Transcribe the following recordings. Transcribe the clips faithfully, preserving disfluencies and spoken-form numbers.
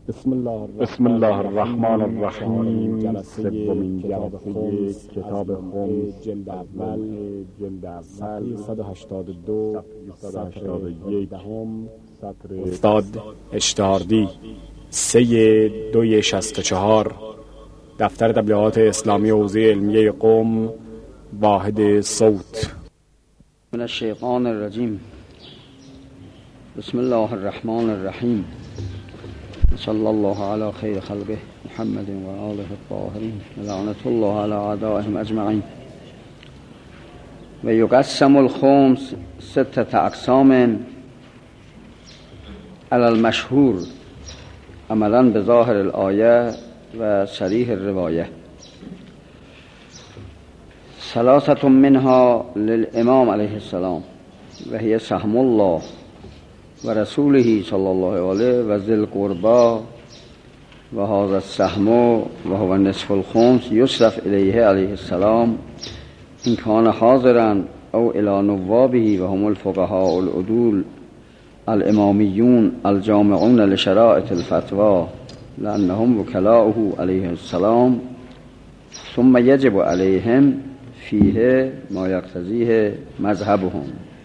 بسم الله بسم الله الرحمن الرحیم. سومین جلسه کتاب خمس جلد اول جلد اول صفحه صد و هشتاد و دو صد و هشتاد و یک دهم سطر استاد اشتهاردی سه دوی شست و چهار دفتر تبلیغات اسلامی حوزه علمیه قم واحد صوت. من الشیطان الرجیم. بسم الله الرحمن الرحیم. صلی الله علی خیر خلقه محمد و آله الطاهرین لعنت الله علی اعدائهم اجمعین. و یقسم الخمس ستة اقسام علی المشهور عملا بظاهر الآیه و صریح الروایه. ثلاثة منها للامام علیه السلام و هي سهم الله و رسوله صلی الله علیه و ذی القربى و هذا السهم و هو نصف الخمس یصرف الیه علیه السلام ان کان حاضرا او الی نوابه و هم الفقهاء العدول الامامیون الجامعون لشرائط الفتوى لانهم وکلاؤه علیه السلام ثم یجب علیهم فیه ما یقتضیه مذهبهم.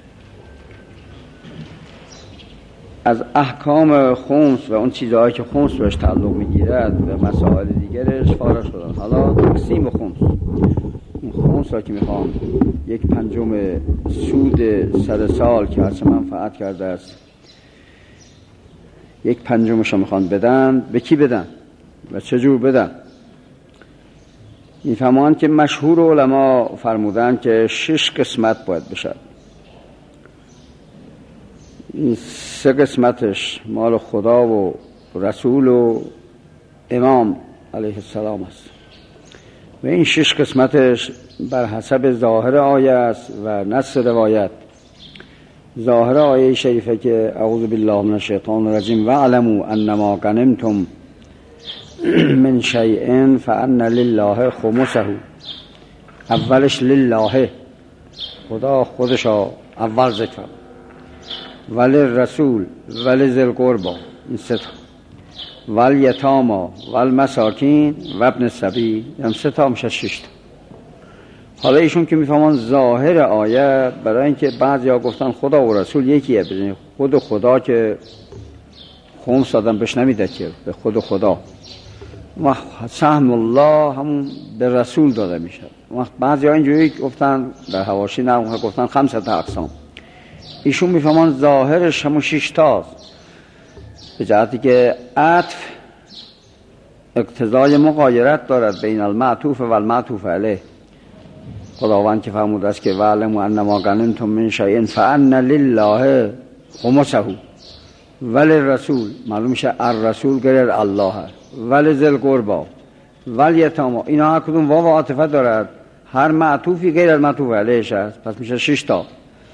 از احکام خمس و اون چیزهایی که خمس بهش تعلق میگیرد و مسائل دیگرش فارغ شدن. حالا تقسیم خمس، این خمس را که میخوام یک پنجم سود سر سال که هرچه منفعت کرده است یک پنجمش رو میخوان بدن، به کی بدن و چجور بدن؟ میفهمان که مشهور علما فرمودن که شش قسمت باید بشد. این سه قسمتش مال خدا و رسول و امام علیه السلام است و این شش قسمتش بر حسب ظاهر آیه است و نص روایت. ظاهر آیه شریفه که اعوذ بالله من الشیطان الرجیم و اعلموا انما غنمتم من شیء فان لله خمسه. اولش لله، خدا خودشا اول ذکر، ولی رسول ولی ذی القربى، این سه تا، ولی یتاما ولی مساکین و ابن السبیل، این سه تا میشه شش تا. حالا ایشون که میفهمن ظاهر آیه، برای اینکه بعضیا گفتن خدا و رسول یکیه، ببینید خود خدا که خمس آدم بهش نمیده که به خود خدا، و سهم الله همون به رسول داده میشه. وقت بعضیا اینجوری گفتن در حواشی نه گفتن خمسه اقسام. ایشون میفهمان ظاهرش همون شش تاست، به جهتی که عطف اقتضای مغایرت دارد بین المعطوف و المعطوف علیه. خداوند که فرموده است که وَاعْلَمُوا أَنَّمَا غَنِمْتُم مِّن شَیْءٍ فَأَنَّ لِلَّهِ خُمُسَهُ ولی رسول، معلوم میشه الرسول غیر الله، ولی ذی القربى ولی یتاما، اینا هر کدوم واو عاطفه دارد، هر معطوفی غیر از معطوف علیهش است، پس میشه شش تا.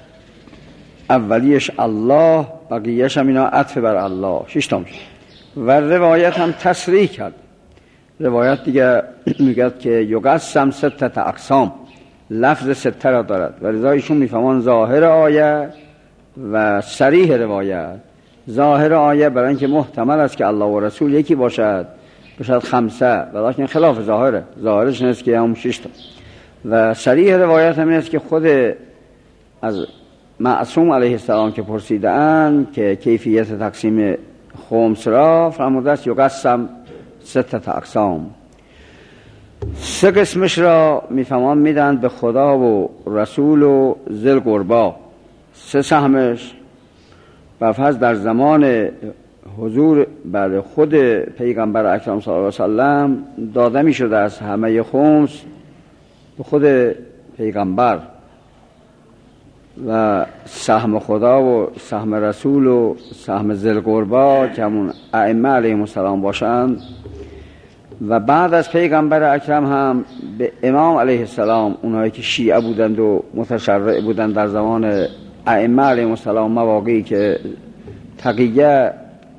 اولیش الله، بقیه‌اش هم اینا عطف بر الله، شش تا میشه. و روایت هم تصریح کرد، روایت دیگه میگه که یقسم ستة اقسام، لفظ سته را دارد و لذا ایشون میفهمان ظاهر آیه و صریح روایت. ظاهر آیه برای اینکه محتمل است که الله و رسول یکی باشد باشد خمسه، ولیکن خلاف ظاهره، ظاهرش نیست که هم شش تا. و صریح روایت هم است که خود از معصوم علیه السلام که پرسیدن که کیفیت تقسیم خمس را، فرموده است یقسم ستة اقسام. سه قسمش را میفهمان میدن به خدا و رسول و ذی القربى. سه سهمش بفرض در زمان حضور بر خود پیغمبر اکرم صلی الله علیه وسلم داده می شده از همه خمس به خود پیغمبر، و سهم خدا و سهم رسول و سهم ذی القربى که همون ائمه علیهم السلام باشند، و بعد از پیغمبر اکرم هم به امام علیه السلام، اونایی که شیعه بودند و متشرع بودند در زمان ائمه علیهم السلام، مواقعی که تقیه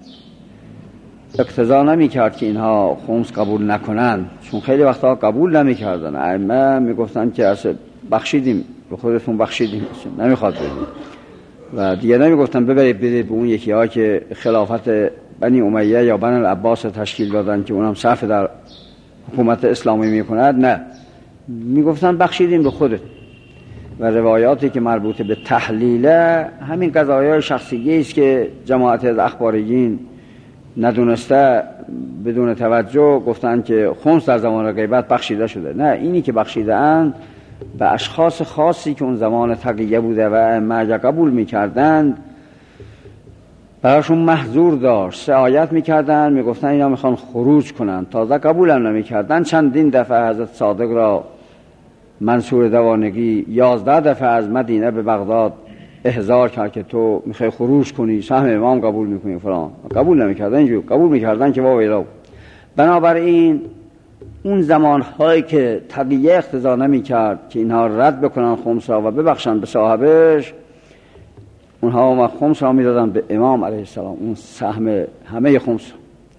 اقتضا نمی کرد که اینها خمس قبول نکنند، چون خیلی وقتا قبول نمی کردن. ائمه می گفتن که اصلا بخشیدیم، به خودتون بخشیدیم، نمیخواد بدید، و دیگه نمی گفتن ببرید بدید به اون یکی ها که خلافت بنی امیه یا بنی العباس تشکیل دادن که اونم صرف در حکومت اسلامی میکند، نه، میگفتن بخشیدیم به خودت. و روایاتی که مربوط به تحلیله همین قضایای شخصیه است که جماعت از اخباریین ندونسته بدون توجه گفتن که خمس در زمان غیبت بخشیده شده. نه، اینی که بخشیده اند به اشخاص خاصی که اون زمان تقیه بوده و مرجع قبول میکردند براشون محظور داشت. سه آیت میکردن، میگفتن اینا میخوان خروج کنن، تازه قبول هم نمیکردن. چندین دفعه حضرت صادق را منصور دوانگی یازده دفعه از مدینه به بغداد احضار کرد که تو میخوای خروج کنی، سهم امام قبول میکنی فلان، قبول نمیکردن. اینجور قبول میکردن که واویلا. بنابراین اون زمانهایی که تقیه اقتضا نمیکرد که اینها رد بکنن خمس را و ببخشن به صاحبش، اونها ما خمس را میدادن به امام علیه السلام، اون سهم همه خمس.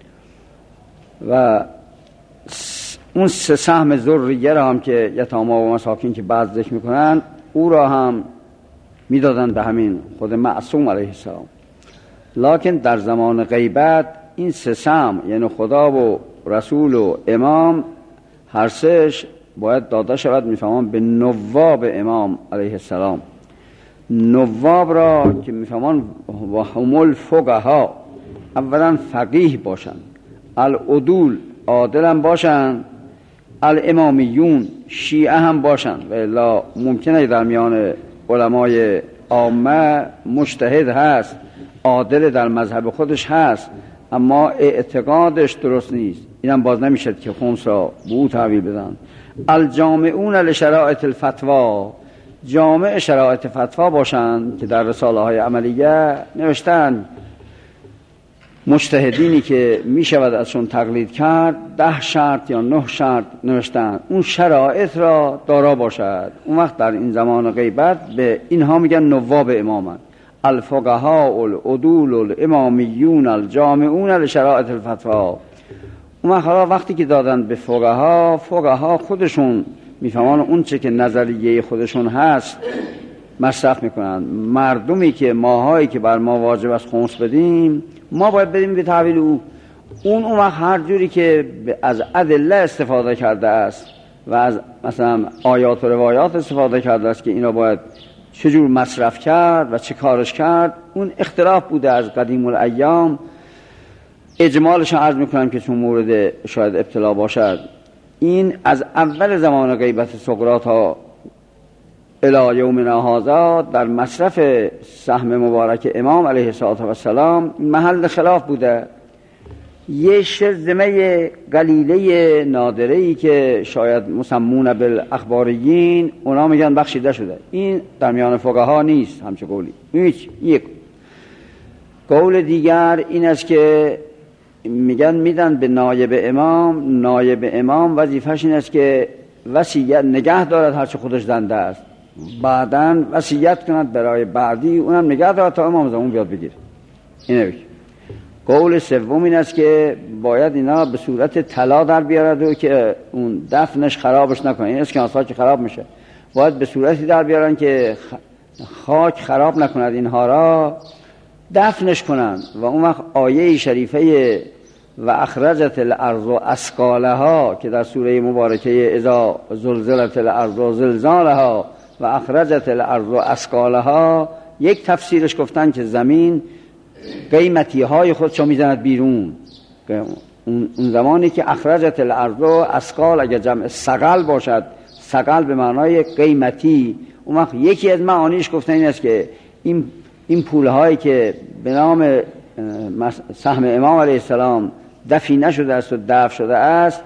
و اون سه سهم ذریه را هم که یتاما و مساکین که بعض ذکر میکنن، او را هم میدادن به همین خود معصوم علیه السلام. لکن در زمان غیبت این سه سهم، یعنی خدا و رسول و امام، هر سهش باید داده شود میفهمان به نواب امام علیه السلام. نواب را که میفهمان و هم الفقها، اولا فقیه باشن، العدول عادل هم باشن، الامامیون شیعه هم باشن. و الا ممکنه در میان علمای عامه مجتهد هست، عادل در مذهب خودش هست، اما اعتقادش درست نیست، اینم باز نمیشد که خمس را به او تحویل بدن. الجامعون لشرائط الفتوا، جامع شرائط فتوا باشند که در رساله های عملیه نوشتن مجتهدینی که می شود ازشون تقلید کرد ده شرط یا نه شرط نوشتن، اون شرایط را دارا باشد. اون وقت در این زمان غیبت به اینها میگن نواب امامن، الفقهاء العدول الامامیون الجامعون لشرائط الفتوا. اون وقت وقتی که دادن به فقها، فقها خودشون میفهمان اون چه که نظریه خودشون هست مصرف میکنن. مردمی که ماهایی که بر ما واجب است خمس بدیم، ما باید بدیم به تحویل او. اون اون وقت هر جوری که از ادله استفاده کرده است و از مثلا آیات و روایات استفاده کرده است که اینا باید چجور مصرف کرد و چه کارش کرد، اون اختلاف بوده از قدیم الایام. اجمالش عرض میکنم که چون مورد شاید ابتلا باشد، این از اول زمان غیبت سقراط ها الی یومنا هذا در مصرف سهم مبارک امام علیه السلام محل خلاف بوده. یه شرذمه قلیله نادره‌ای که شاید مسمون بالاخباریین، اونا میگن بخشیده شده. این در میان فقها نیست همچه قولی. هیچ. یک قول دیگر این است که میگن میدن به نایب امام. نایب امام وظیفش این است که وصیت نگه دارد هرچه خودش زنده است، بعداً وصیت کند برای بعدی، اونم نگه دارد تا امام زمان بیاد بگیر. اینه بگیر. قول سوم این است که باید اینا به صورت طلا در بیارد و که اون دفنش خرابش نکنه. این اسکناس‌ها که خراب میشه باید به صورتی در بیارن که خاک خراب نکند اینها را، دفنش کنند. و اون وقت آیه شریفه و اخرجت الارض اثقالها که در سوره مبارکه اذا زلزلت الارض زلزالها و اخرجت الارض اثقالها، یک تفسیرش گفتن که زمین قیمتی های خودشو میزند بیرون. اون زمانی که اخرجت الارض اثقال اگر جمع ثقل باشد، ثقل به معنای قیمتی، اون وقت یکی از معانیش گفتن این است که این این پولهایی که به نام سهم امام علیه السلام دفی نشده است و دفع شده است،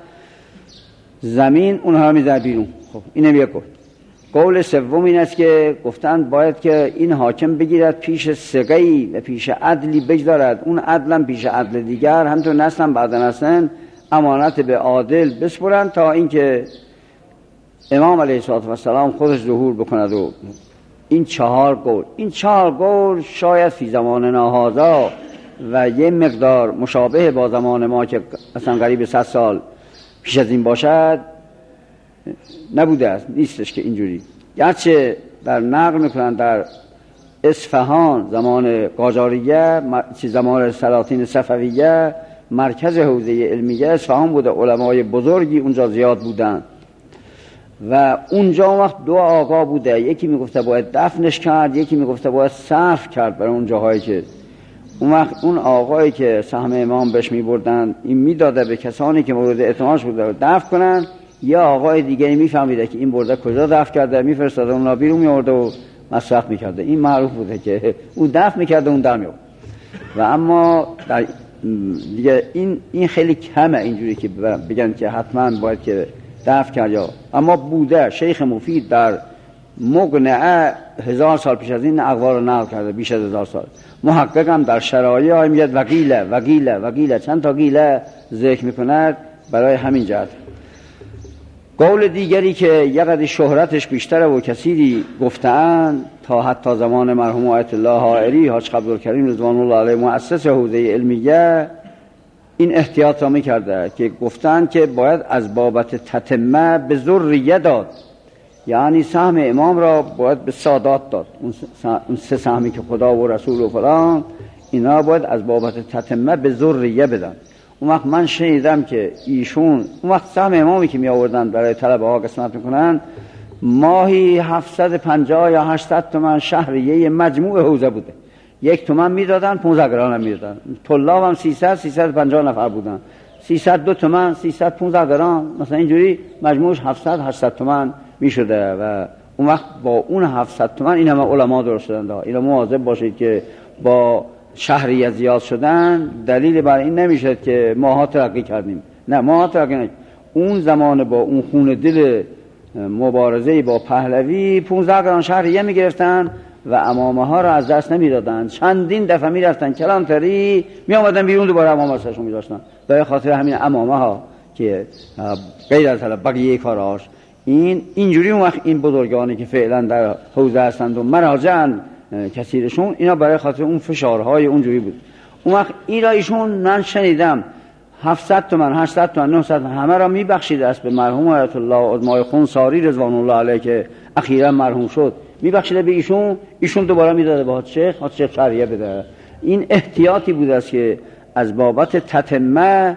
زمین اونها میزنه بیرون. خب اینم یک گفت. قول سوم این است که گفتند باید که این حاکم بگیرد پیش ثقه‌ای و پیش عدلی بگذارد، اون عدلم پیش عدل دیگر، همطور نسلم بعد نسلم امانت به عادل بسپرند تا اینکه امام علیه السلام خودش ظهور بکند. و این چهار قول این چهار قول شاید فی زمان هذا و یه مقدار مشابه با زمان ما که مثلا قریب صد سال پیش از این باشد نبوده است، نیستش که اینجوری. گرچه در نقل میکنن در اصفهان زمان قاجاریه، زمان سلاطین صفویه، مرکز حوزه علمیه اصفهان بوده. علمای بزرگی اونجا زیاد بودن و اونجا وقت دو آقا بوده، یکی میگفته باید دفنش کرد، یکی میگفته باید صرف کرد برای اون جاهایی که اون وقت اون آقایی که سهم امام بهش میبردن این میداده به کسانی که مورد اعتمادش بوده دفن کنن، یا آقای دیگه میفهمیده که این برده کجا دفن کرده میفرستاده اون بیرون میورده و مصرف میکرده. این معروف بوده که اون دفن میکرده اون در میورد. و اما در دیگه این این خیلی کمه اینجوری که بگن که حتما باید که دفن کرد یا، اما بوده. شیخ مفید در مقنعه هزار سال پیش از این اقوال رو نقل کرده، بیش از هزار سال. محقق هم در شرایع های میگه وقیله وقیله وقیله چند تا قیله ذکر میکند برای همین جهت. قول دیگری که یقدر شهرتش بیشتره و کثیری گفتن تا حتی زمان مرحوم آیت الله حائری حاج عبدالکریم رضوان الله علیه مؤسس حوزه علمیه این احتیاط را میکرده که گفتن که باید از بابت تتمه به ذریه داد، یعنی سهم امام را باید به سادات داد. اون سه سهمی که خدا و رسول و فلان اینا باید از بابت تتمه به ذریه بدن. اون وقت من شنیدم که ایشون اون وقت سهم امامی که می آوردن برای طلبه ها قسمت میکنن ماهی هفتصد و پنجاه یا هشتصد تومن شهریه مجموع حوزه بوده. یک تومن میدادن، پانزده گران هم میدادن. طلاب هم سیصد سیصد و پنجاه نفر بودن، سیصد و دو تومن سیصد و پانزده گران مثلا اینجوری مجموعش هفتصد هشتصد تومن میشده. و اون وقت با اون هفتصد تومن این همه علما درست شدن. اینا مواظب باشید که با شهریه زیاد شدن دلیل بر این نمیشد که ماها ترقی کردیم. نه، ماها ترقی نکردیم. اون زمان با اون خون دل مبارزه با پهلوی پانزده گران شهریه میگرفتن و امامه ها را از دست نمیدادن. چندین دفعه میرفتن کلانتری می آمدن بیرون دوباره امامه سرشون میداشتن برای خاطر همین امامه ها که غیر از بقیه کاراش. این اینجوری اون وقت این بزرگانی که فعلا در حوزه هستند و مراجعن کثیرشون اینا برای خاطر اون فشارهای اونجوری بود. اون وقت این را ایشون من شنیدم هفتصد تومن هشتصد تومن نهصد همه را میبخشید است به مرحوم آیت الله عظمای خونساری رضوان الله علیه که اخیرا مرحوم شد، میبخشیده به ایشون، ایشون دوباره میداده به حاج شیخ، حاج شیخ شهریه بده. این احتیاطی بود است که از بابت تتمه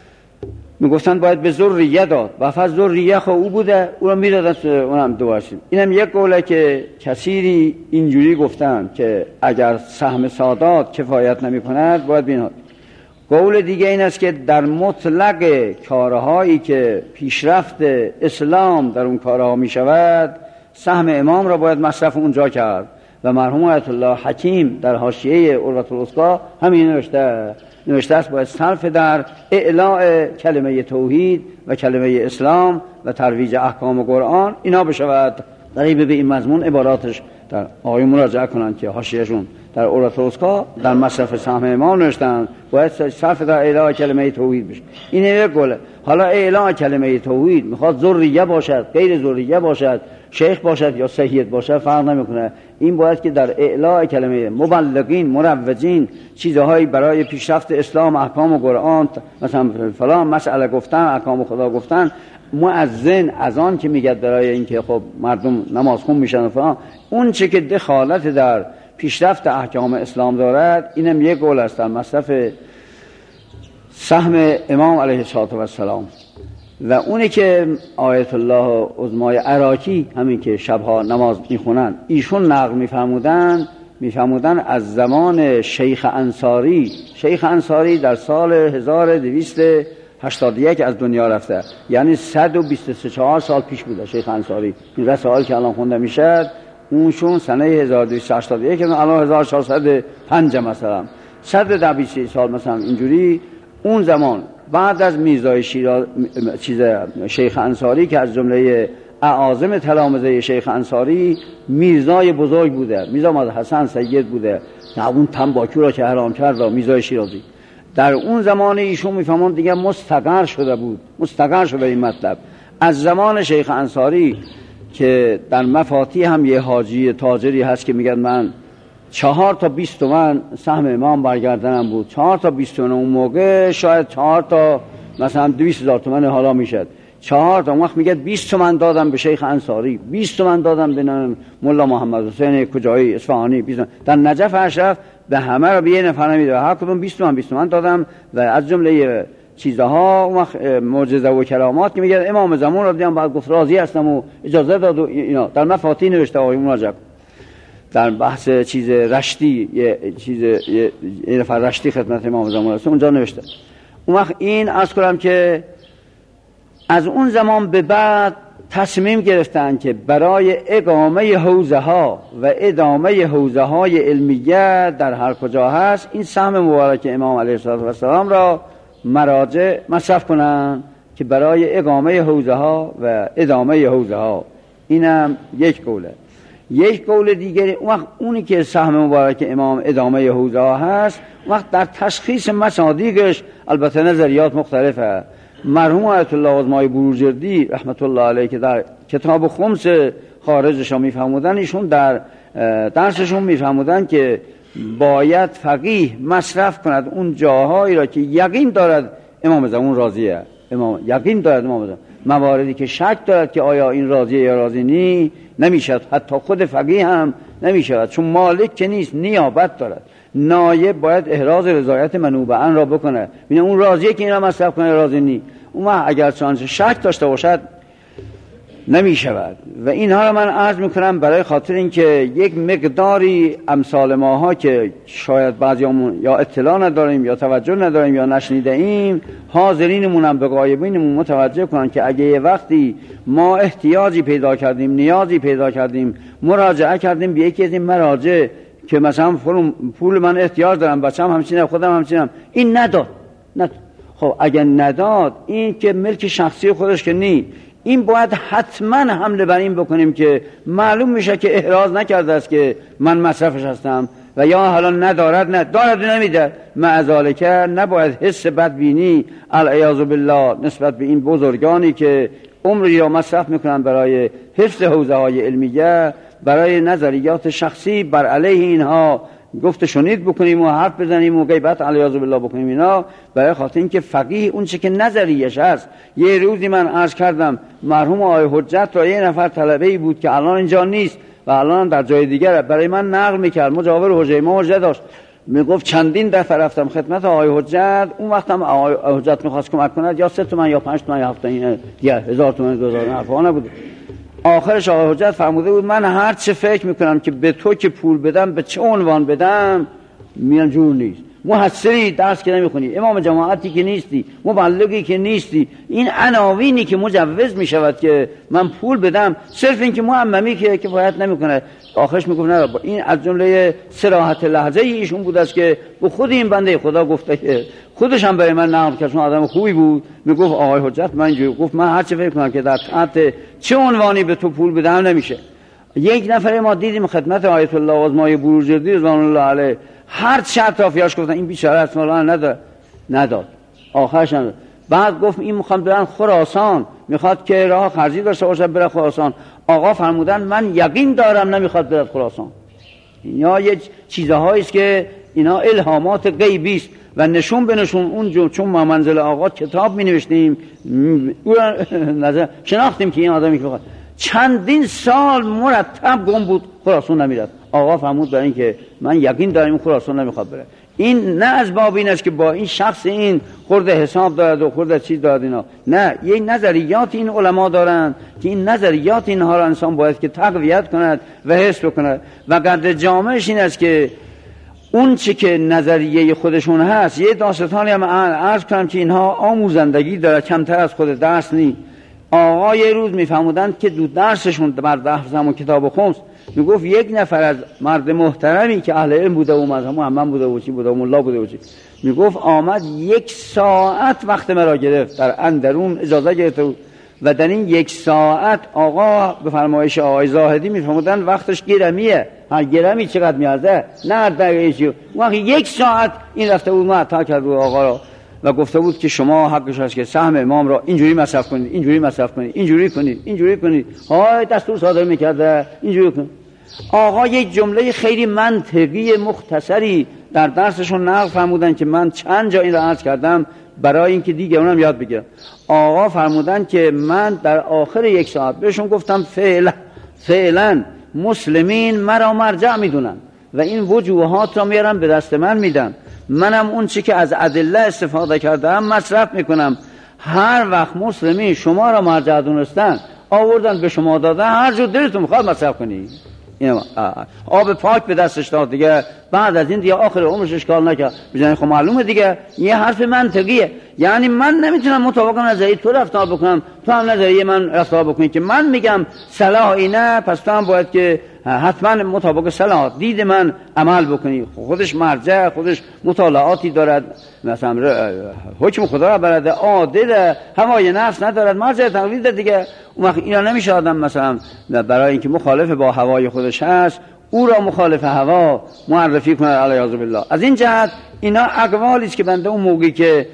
میگفتن باید به ذریه داد و فاز ذریه خو او بوده، او رو میدادن اونم دوباره. اینم یک قوله که کثیری اینجوری گفتن که اگر سهم سادات کفایت نمیکند باید بیناد. قول دیگه این است که در مطلق کارهایی که پیشرفت اسلام در اون کارها می شود سهم امام را باید مصرف اونجا کرد و مرحوم آیت الله حکیم در حاشیه عروة الوثقی همین نوشته نوشته است باید صرف در اعلاء کلمه توحید و کلمه اسلام و ترویج احکام قرآن اینا بشود. قریب به این مضمون عباراتش در آقای مراجعه کنند که حاشیهشون در عروة الوثقی در مصرف سهم امام نوشتن باید صرف در اعلاء کلمه توحید بشه. این یک گله. حالا اعلاء کلمه توحید میخواد ذریه باشد، غیر ذریه باشد، شیخ باشد یا سید باشد فرق نمیکنه. این باید که در اعلاء کلمه مبلغین، مروجین، چیزهایی برای پیشرفت اسلام، احکام قرآن، مثلا فلان مسئله گفتن، احکام خدا گفتن، مؤذن اذان که میگه برای اینکه خب مردم نماز خون میشن و فلان، اون چه که دخالت در پیشرفت احکام اسلام دارد اینم یک قول است در مصرف سهم امام علیه السلام. و اونی که آیت الله عظمای عراقی همین که شبها نماز میخونن ایشون نقل میفرمودن میفرمودن از زمان شیخ انصاری. شیخ انصاری در سال هزار و دویست و هشتاد و یک از دنیا رفته، یعنی صد و بیست و سه چهار سال پیش بوده شیخ انصاری. این رسائل که الان خونده میشه اونشون سنه هزار و دویست و هشتاد و یک، الان هزار و چهارصد و پنج مثلا صد و بیست سال مثلا اینجوری. اون زمان بعد از میرزای شیراز چیز شیخ انصاری که از جمله اعاظم تلامذه شیخ انصاری میرزای بزرگ بوده، میرزا محمد حسن سید بوده، نه اون تنباکو را که حرام کرد و میرزای شیرازی در اون زمان ایشون میفهمون دیگه مستقر شده بود، مستقر شده این مطلب. از زمان شیخ انصاری که در مفاتی هم یه حاجی تاجری هست که میگن من چهار تا بیست تومن سهم امام برگردنم بود. چهار تا بیست تومن اون موقع شاید چهار تا مثلا دویست هزار تومن حالا میشد چهار تا. وقت میگه بیست تومن دادم به شیخ انصاری، بیست تومن دادم به مولا محمد حسین کجایی اصفهانی، بیست تومن. در نجف اشرف به همه رو به یه نفر نمیده، هر کدوم بیست تومن بیست تومن دادم. و از جمله چیزها اون معجزه و کرامات که میگه امام زمان رو دیدم بعد گفت راضی هستم و اجازه داد و اینا. در مفاتیح نوشته آقای مراجعه در بحث چیز رشتی، یه چیز یه, یه نفر رشتی خدمت امام زمان است اونجا نوشته. اون وقت این عرض کنم که از اون زمان به بعد تصمیم گرفتن که برای اقامه حوزه ها و ادامه حوزه های علمیه در هر کجا هست این سهم مبارک امام علیه السلام را مراجع مصرف کنن که برای اقامه حوزه ها و ادامه حوزه ها. اینم یک قوله. یک قول دیگری اون وقت اونی که سهم مبارک امام ادامه حوزه ها هست، اون وقت در تشخیص مصادیقش البته نظریات مختلفه. مرحوم آیت الله عظمای بروجردی رحمت الله علیه که در کتاب خمس خارجش میفهمودن، ایشون در درسشون میفهمودن که باید فقیه مصرف کند اون جاهایی را که یقین دارد امام زمان راضیه، امام یقین دارد امام زمان. مواردی که شک دارد که آیا این راضیه یا راضی نی نمیشد، حتی خود فقیه هم نمیشود، چون مالک که نیست نیابت دارد. نایب باید احراز رضایت منوبه را بکنه، ببین اون راضیه که اینا مصرف کنه راضی نی، اون اگر چانس شک داشته باشد نمیشود. و اینها رو من عرض میکنم برای خاطر اینکه یک مقداری امثال ماها که شاید بعضیامون یا اطلاع نداریم یا توجه نداریم یا نشنیده ایم، حاضرینمون هم به غایبینمون متوجه کنن که اگه یه وقتی ما احتیاجی پیدا کردیم، نیازی پیدا کردیم، مراجعه کردیم به یکی از این مراجع که مثلا پول من احتیاج دارم، بچه‌م همچینه، خودم همچینم، این نداد نداد خب اگه نداد این که ملک شخصی خودش که نی، این باید حتما حمله بر این بکنیم که معلوم میشه که احراز نکرده است که من مصرفش هستم و یا حالا ندارد، نه دارد نمیده. معذالک نباید حس بدبینی العیاذ بالله نسبت به این بزرگانی که عمری را مصرف میکنن برای حفظ حوزه های علمیه، برای نظریات شخصی بر علیه اینها گفت شنید بکنیم و حرف بزنیم و غیبت علیاذ بالله بکنیم اینا، برای خاطر اینکه فقیه اون چه که نظریش هست. یه روزی من عرض کردم مرحوم آقای حجت را یه نفر طلبه‌ای بود که الان اینجا نیست و الان در جای دیگر برای من نقل میکرد، مجاور حجه ما حجت داشت، میگفت چندین دفعه رفتم خدمت آقای حجت، اون وقت هم آقای حجت میخواست کمک کند یا سه تومن یا پنج تومن یا هفت تومن یا هزار تومن گذار حرفا نبود. آخرش آقای حجت فرموده بود من هر چه فکر میکنم که به تو که پول بدم به چه عنوان بدم میان جور نیست. محصری درس که نمیخونی، امام جماعتی که نیستی، مبلغی که نیستی، این عناوینی که مجوز میشود که من پول بدم، صرف این که معممی که کفایت نمیکنه. آخرش میگفت نه، این از جمله صراحت لهجه ایشون بود است که به خود این بنده خدا گفته که خودش هم برای من نقل کرد، چون آدم خوبی بود. میگفت آقای حجت من اینجوری گفت من هر چه فکر کنم که در تحت چه عنوانی به تو پول بدم نمیشه. یک نفر ما دیدیم خدمت آیت الله عظمای بروجردی رضوان الله علیه، هر چه اطرافیاش گفتن این بیچاره اسم الله نداد نداد آخرش نداد. بعد گفت این میخوام برن خراسان، میخواد که راه خرجی داشته باشه بره خراسان. آقا فرمودن من یقین دارم نمیخواد بره خراسان. اینا یه چیزهایی است که اینا الهامات غیبی است و نشون به نشون اون چون ما منزل آقا کتاب می نوشتیم نظر شناختیم که این آدمی که چندین سال مرتب گم بود خراسان نمیرفت. آقا فرمود برای این که من یقین دارم این خراسان نمیخواد بره. این نه از باب این است که با این شخص این خورده حساب دارد و خورده چیز دارد اینا، نه، یه نظریات این علما دارن که این نظریات اینها را انسان باید که تقویت کند و حس بکند و قدر جامعش این است که اون چه که نظریه خودشون هست. یه داستانی هم عرض کنم که اینها آموزندگی داره، کمتر از خود درس نی. آقا یه روز میفهمودن که دو درسشون بر درس همون کتاب خمس میگفت یک نفر از مرد محترمی که اهل علم بوده و مذهب محمد بوده و چی بوده و ملا بوده و چی، میگفت آمد یک ساعت وقت مرا گرفت، در اندرون اجازه گرفته بود و در این یک ساعت آقا به فرمایش آقای زاهدی میفهمودن وقتش گرمیه. هر گرمی چقدر میارزه؟ نه هر دقیقه چی. وقتی یک ساعت این رفته بود معطا کرد رو آقا را و گفته بود که شما حقش هست که سهم امام را اینجوری مصرف کنید، اینجوری مصرف کنید، اینجوری کنید، اینجوری کنید. های دستور صادر میکرده اینجوری کنید. آقا یک جمله خیلی منطقی مختصری در درسشون نقل فرمودن که من چند جا این را عرض کردم، برای اینکه دیگه اونم یاد بگیرم. آقا فرمودن که من در آخر یک ساعت بهشون گفتم فعلا فعلا مسلمین مرا مرجع میدونن و این وجوهات را میارن به دست من میدن، منم اون چی که از ادله استفاده کردم مصرف میکنم. هر وقت مسلمین شما را مرجع دونستن آوردن به شما دادن، هر جور دلتون میخواد مصرف کنی. آب پاک به دستش داد دیگه، بعد از این دیگه آخر عمرش اشکال نکرد. بجنه خب معلومه دیگه یه حرف منطقیه، یعنی من نمیتونم مطابق نظری تو رفتار بکنم، تو هم نظریه من رفتار بکنی که من میگم صلاح اینه پس تو هم باید که حتما مطابق صلاح دید من عمل بکنی. خودش مرجع، خودش مطالعاتی دارد، مثلا حکم خدا را برده، عادل، هوای نفس ندارد، مرجع تقلید دیگه. اون وقت اینا نمیشه آدم مثلا برای اینکه مخالف با هوای خودش هست او را مخالف هوا معرفی کنه علیاذ بالله. از این جهت اینا اقوالی است که بنده اون موقعی که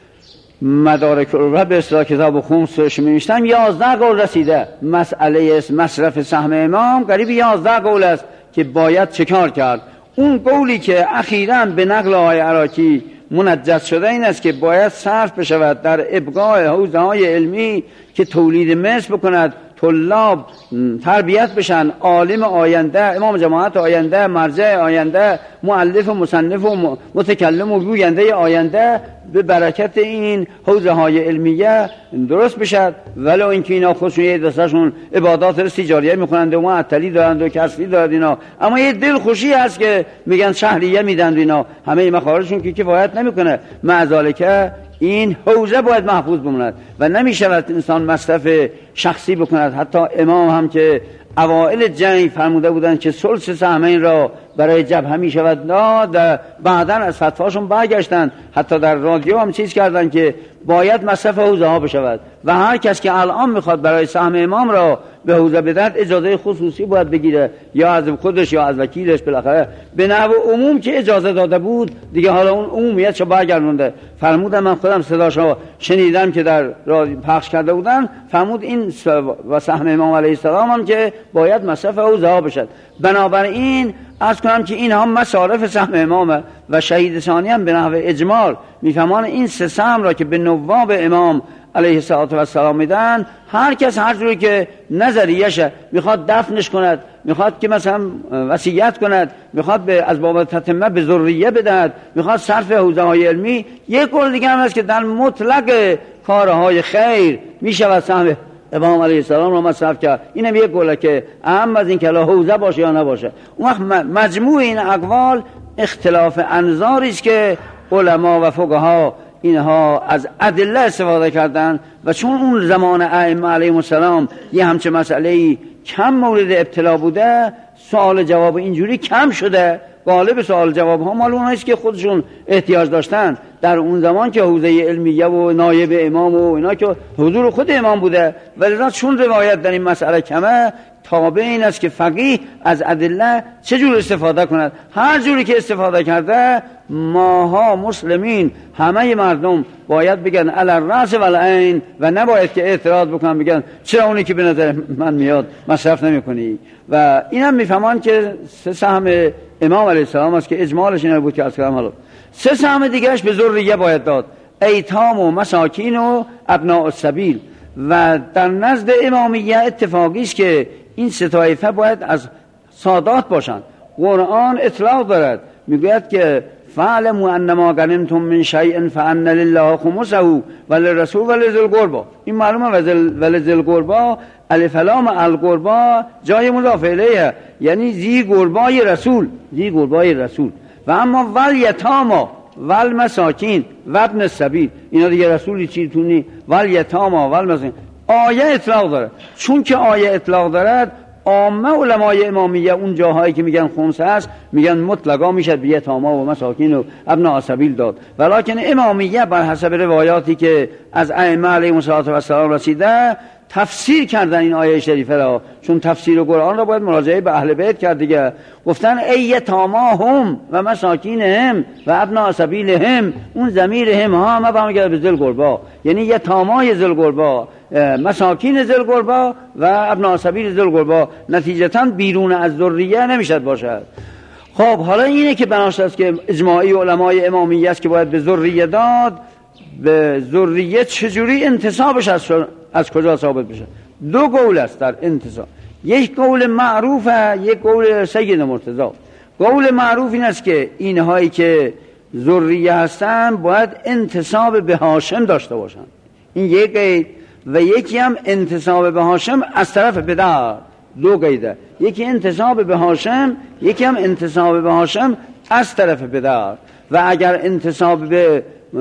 مدارک العرب به اصطلاح کتاب خمسش می‌نوشتم یازده قول رسیده. مسئله مصرف سهم امام قریب یازده قول است که باید چکار کرد. اون قولی که اخیراً به نقل آقای عراقی منجز شده این است که باید صرف بشود در ابقاء حوزه‌های علمی که تولید مثل بکند، طلاب تربیت بشن، عالم آینده، امام جماعت آینده، مرجع آینده، مؤلف و مصنف و متکلم و گوینده آینده به برکت این حوزه های علمیه درست بشد. ولو اینکه اینا خودشون یه دستشون عبادات استیجاریه میکنند و معطلی دارند و کسری دارند اینا، اما یه دل خوشی هست که میگن شهریه میدن اینا، همه مخارجشون که کفایت نمیکنه. معذالکه این حوزه باید محفوظ بماند و نمیشود انسان مصرف شخصی بکند. حتی امام هم که اوائل جنگ فرموده بودند که ثلث سهمین را برای جبهه می شود داد، بعدا از فتواشون برگشتن، حتی در رادیو هم چیز کردن که باید مصرف حوزه ها بشود و هر کس که الان میخواد برای سهم امام را به حوزه بدهد اجازه خصوصی باید بگیره، یا از خودش یا از وکیلش. بالاخره به نحو عموم که اجازه داده بود دیگه حالا اون عمومیت شو برگردونده. فرمودم من خودم صداشو شنیدم که در رادیو پخش کرده بودن، فرمود این و سهم امام علیه السلام هم که باید مصرف حوزه ها بشد. بنابراین عرض کنم که این هم مصارف سهم امامه و شهید ثانی هم به نحو اجمال میفهمان این سه سهم را که به نواب امام علیه السلام میدن، هر کس هر جوری که نظریشه میخواد دفنش کند، میخواد که مثلا وصیت کند، میخواد به از باب تتمه به ذریه بدهد، میخواد صرف حوزه های علمی. یک قول دیگه هم هست که در مطلق کارهای خیر میشود سهم امام علیه السلام رو مصرف کرد. اینم یک قوله که اهم از این که حوزه باشه یا نباشه. اون وقت مجموع این اقوال اختلاف انظاری است که علما و فقها اینها از ادله استفاده کردن و چون اون زمان ائمه علیهم السلام یه همچه مسئله‌ای کم مورد ابتلا بوده، سوال جواب اینجوری کم شده. غالب سوال جواب ها مال اونهایی است که خودشون احتیاج داشتن در اون زمان که حوزه علمیه و نایب امام و اینا که حضور خود امام بوده، ولی چون روایت در این مسئله کمه تابع این است که فقیه از ادله چجور استفاده کند. هر جوری که استفاده کرده ماها مسلمین همه مردم باید بگن علی الراس و العین و نباید که اعتراض بکنن بگن چرا اونی که به نظر من میاد مصرف نمی کنی. و اینم میفهمان که سه سهم امام علیه السلام است که اجمالش این بود که از کلام حالا سه سهم دیگرش به ذریه باید داد، ایتام و مساکین و ابناء السبیل. و در نزد امامیه اتفاقی است که این سه طایفه باید از سادات باشند. قرآن اطلاق دارد میگوید که فعلموا انما غنمتم من شیء فان لله خمسه وللرسول ولذی القربى. این معلومه ولذی القربى الف لام القربى جای مضاف الیه، یعنی ذی قربای رسول، ذی قربای رسول. و اما والیتاما والمساکین و ابن السبیل اینا دیگه رسولی چیتونی. والیتاما والمساکین آیه اطلاق داره. چون که آیه اطلاق دارد عامه علمای امامیه اون جاهایی که میگن خمسه است میگن مطلقا میشه به یتاما و مساکین و ابناء السبیل داد. ولکن امامیه بر حسب روایاتی که از ائمه علیهم السلام رسیده تفسیر کردن این آیه شریفه را، چون تفسیر قرآن را باید مراجعه به اهل بیت کرد دیگه. گفتن ای یتاما هم و مساکین هم و ابناء السبیل هم، اون ضمیر هم ها ما با میگه به ذل قربا، یعنی یتامای ذل قربا، مساکین ذل قربا و ابناء السبیل ذل قربا، نتیجتا بیرون از ذریه نمیشد باشد. خب حالا اینه که بناش است که اجماعی علمای امامیه است که باید به ذریه داد. به ذریه چجوری انتسابش از, از کجا ثابت بشه. دو قول است در انتساب. یک قول معروفه، یک قول سید مرتضی. قول معروف این است که اینهایی که ذریه هستن باید انتساب به هاشم داشته باشن، این یک قید. و یکی هم انتساب به هاشم از طرف پدر، دو قیده. یکی انتساب به هاشم، یکی هم انتساب به هاشم از طرف پدر. و اگر انتساب به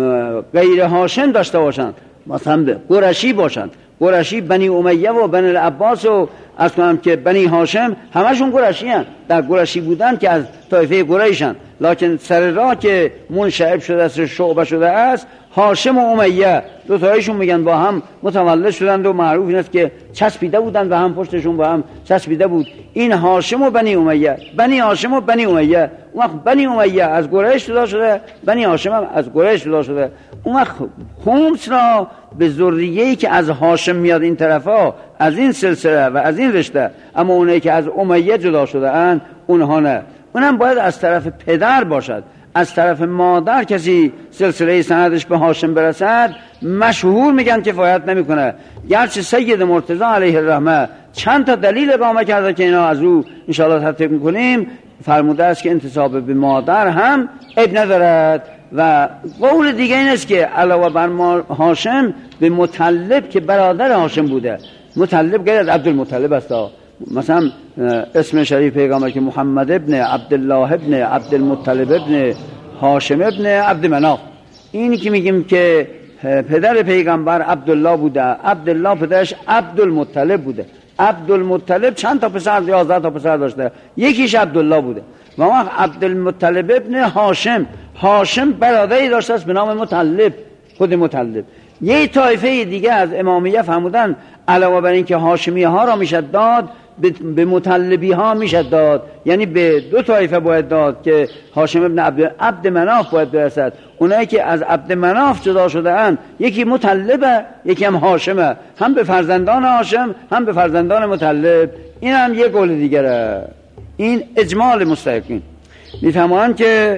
غیر هاشم داشته باشن، مثلا قرشی باشن، قرشی بنی امیه و بنی العباس و از کنم که بنی هاشم همشون قرشی هن، در قرشی بودن که از طایفه قریشن، لکن سر راه که منشعب شده است، شعبه شده است، هاشم و امیه دو تایشون میگن با هم متولد شدند و معروف این است که چسبیده بودند و هم پشتشون با هم چسبیده بود. این هاشم و بنی امیه، بنی هاشم و بنی امیه. اون وقت بنی امیه از قریش جدا شده، بنی هاشم هم از قریش جدا شده. اون وقت خمس را به ذریه‌ای که از هاشم میاد این طرفا، از این سلسله و از این رشته، اما اونایی که از امیه جدا شده اند اونها نه. اونم باید از طرف پدر باشد. از طرف مادر کسی سلسله سندش به هاشم برسد مشهور میگن کفایت نمیکنه. گرچه سید مرتضی علیه الرحمه چند تا دلیل اقامه کرده که اینا از او انشاءالله تحقیق میکنیم، فرموده است که انتساب به مادر هم عیب ندارد. و قول دیگه این است که علاوه بر هاشم به مطلب که برادر هاشم بوده، مطلب غیر از عبدالمطلب است، مثلا اسم شریف پیغمبر که محمد ابن عبدالله ابن عبدالمطلب ابن هاشم ابن عبد مناف، اینی که میگیم که پدر پیغمبر عبدالله بوده، عبدالله پدرش عبدالمطلب بوده. عبدالمطلب چند تا پسر؟ یازده تا پسر داشته، یکیش عبدالله بوده. و وقت عبدالمطلب ابن هاشم، هاشم برادری داشته است به نام مطلب، خود مطلب. یه طایفه دیگه از امامیه فرمودن علاوه بر این که هاشمی ها را میشد داد، به مطلبی ها میشد داد، یعنی به دو طایفه باید داد که هاشم ابن عبد, عبد مناف باید برسد. اونایی که از عبد مناف جدا شده اند، یکی مطلبه یکی هم هاشمه، هم به فرزندان هاشم هم به فرزندان مطلب. این هم یک قول دیگره. این اجمال مستحقین. میفهمند که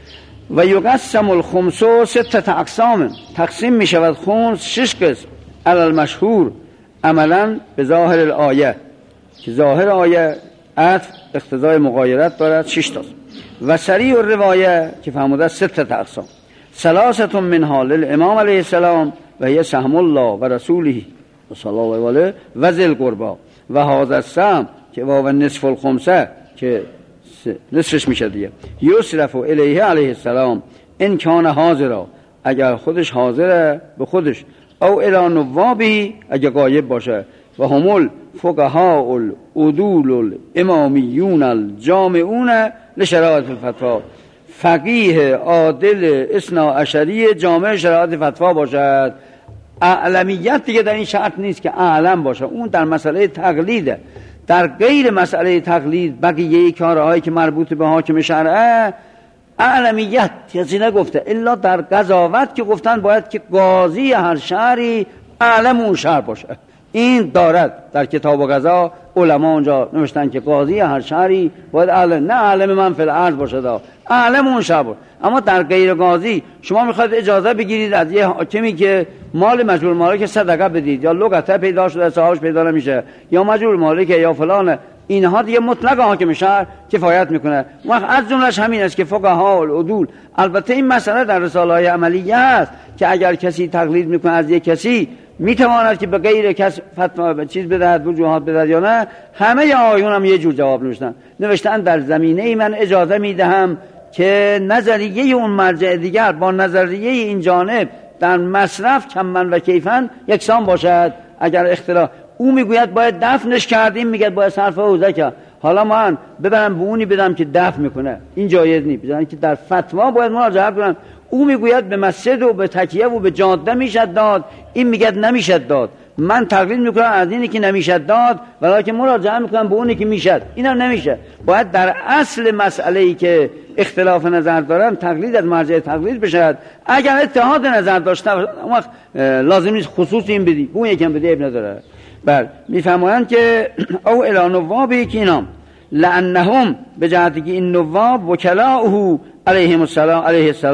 و یقسم الخمس ستة اقسام، تقسیم میشود خمس شش قسم، علی المشهور عملا به ظاهر الآیه، که ظاهر آیه عطف اقتضای مغایرت دارد، شش تاست. و سریع الروایه که فرموده ستة اقسام، ثلاثة منها للامام علیه السلام و هي سهم الله و رسوله صلی الله علیه و ذی القربى، و هذا السهم که واو نصف الخمسه که نصفش میشه دیگه، یصرف الیه علیه السلام ان کان حاضرا، اگر خودش حاضره به خودش، او الی نوابی اگر غایب باشه، و هم الفقهاء العدول الامامیون الجامعون لشرائط الفتوا، فقیه عادل اثنا عشری جامع شرائط فتوا باشد. اعلمیت دیگه در این شرط نیست که اعلم باشه، اون در مسئله تقلیده. در غیر مسئله تقلید بقیه کارهایی که مربوط به حاکم شرعه اعلمیت کسی نگفته، الا در قضاوت که گفتن باید که قاضی هر شهری اعلم اون شهر باشه. این دارد در کتاب و قضا علما اونجا نوشتن که قاضی هر شهری باید اعلم، نه اعلم من فی الارض باشه، دا اعلم اون شهر باشه. اما در غیر قاضی شما میخواید اجازه بگیرید از یه حاکمی که مال مجبور مالک صدقه بدید، یا لغته پیدا شده صاحبش پیدا نمیشه، یا مجبور مالک یا فلان، اینها دیگه مطلق حاکم شهر کفایت میکنه. وقت از جملهش همین است که فقها العدول، البته این مسئله در رساله‌های عملیه است که اگر کسی تقلید میکنه از یک کسی میتواند که به غیر کس فتوا چیز بدهد، وجوهات بدهد یا نه. همه آیون هم یه جور جواب نوشتن، نوشتن در زمینه من اجازه میدهم که نظریه اون مرجع دیگر با نظریه این جانب در مصرف کمن و کیفن یکسان باشد. اگر اختلاف او میگوید باید دفنش کردیم، میگه باید صرف حوزه کرد، حالا من ببرم به اونی بدم که دفن میکنه، این جایز نیست. بزنن که در فتوا باید مراجعه کنن. او میگوید به مسجد و به تکیه و به جاده میشد داد، این میگه نمیشد داد. من تقلید میکنم از اینی که نمیشد داد، ولی که مراجعه میکنم به اونی که میشد، اینم نمیشه. باید در اصل مسئله ای که اختلاف نظر دارن تقلید از مرجع تقلید بشد. اگر اتحاد نظر داشته وقت لازم نیست خصوص این بدی، اون یکم بدی عیب نداره. بله میفرمایند که او الی نوابی که اینام لانهم به جهتی که این نواب وکلاؤه علیهم السلام علیه السلام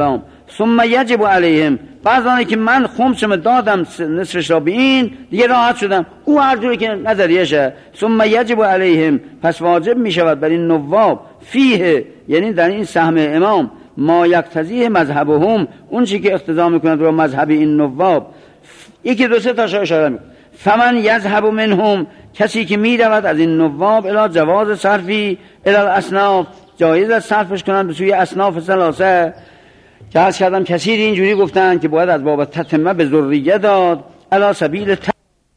ثم یجب علیهم، بعضانی که من خمسم دادم نصفش را به این دیگه راحت شدم، او هر جوری که نظریشه. ثم یجب علیهم، پس واجب می شود بر این نواب فیه، یعنی در این سهم امام، ما یقتضیه مذهبهم، اون چی که اقتضا میکند رو مذهب این نواب. یکی دو سه تا اشاره میکنه. فمن یذهب منهم، کسی که میرود از این نواب الی جواز صرفی الی الاصناف، جایز است صرفش کنند به سوی اصناف ثلاثه، که عرض کردم کثیر اینجوری گفتن که باید از باب تتمه به ذریه داد علی سبیل ت...